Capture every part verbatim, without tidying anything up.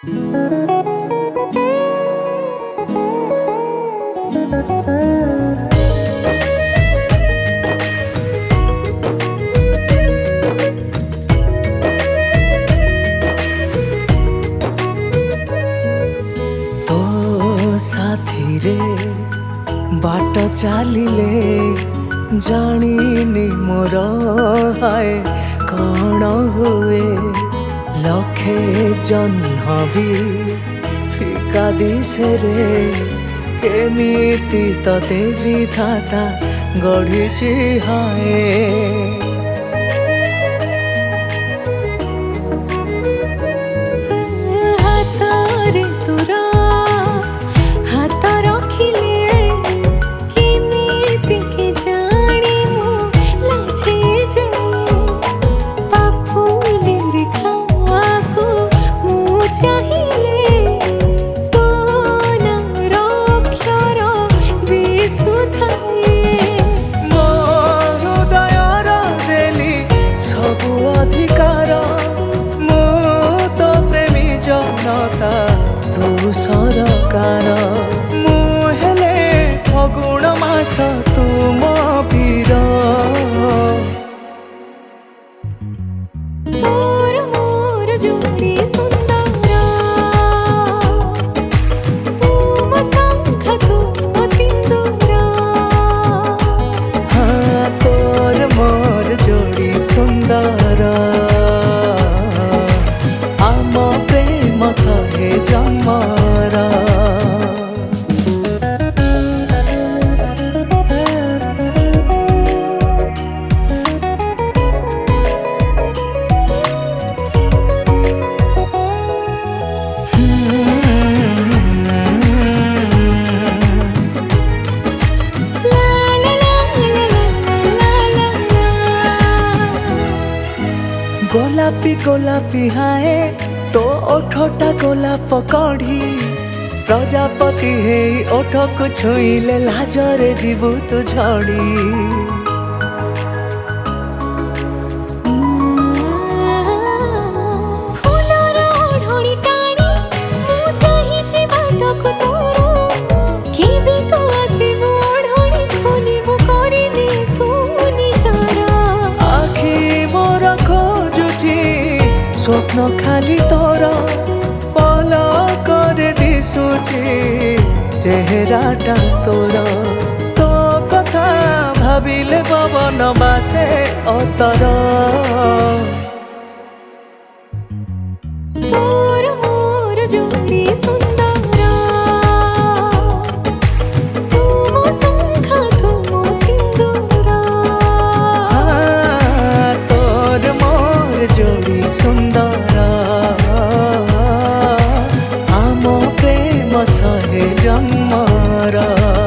तो साथी रे बाट चलिले जानी मोर हाय कौन हुए लखे जन्म भी फिका दिशे रे केमिति तते विधाता गढ़ी हाय तू सरकार मुहेले फगुण मास तुम पीर तोर मोर जोड़ी सुंदर तुम शंख तुम सिंदूर हाँ तोर मोर जोड़ी सुंदर आम प्रेम सहे जन्मरा गोलापी गोलापी हाय तो ओठटा गोलाप कढ़ी प्रजापति हे ओठ को छुईले लाजरे जीवु तू झड़ी स्वप्न खाली तोर पल कर दिशुची चेहराटा तोर तो कथा भाविले पवन बासे अतर तोर मोर जोड़ी सुंदर तुम शंख तुम सिंदूर हाँ तोर मोर जोड़ी सुंदर आम प्रेम सहे जन्मरा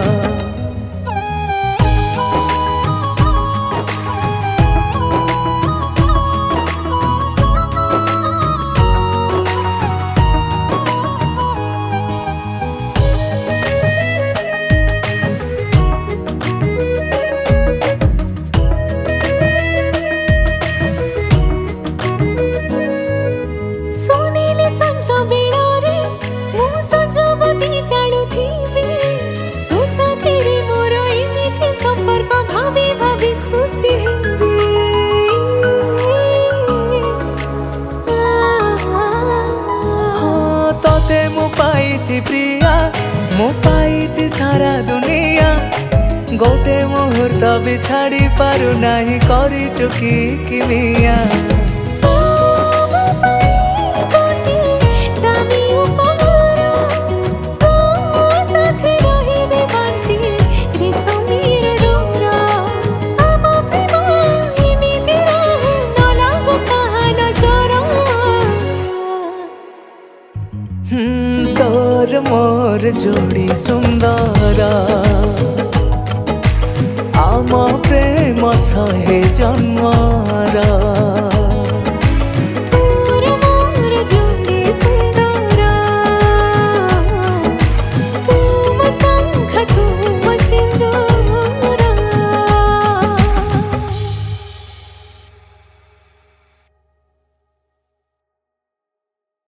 प्रिया मु पाई सारा दुनिया गोटे मुहूर्त भी छाड़ी पारु नहीं करी चुकी किमिया तोर मोर जोड़ी सुंदर आम प्रेम सहे जन्म।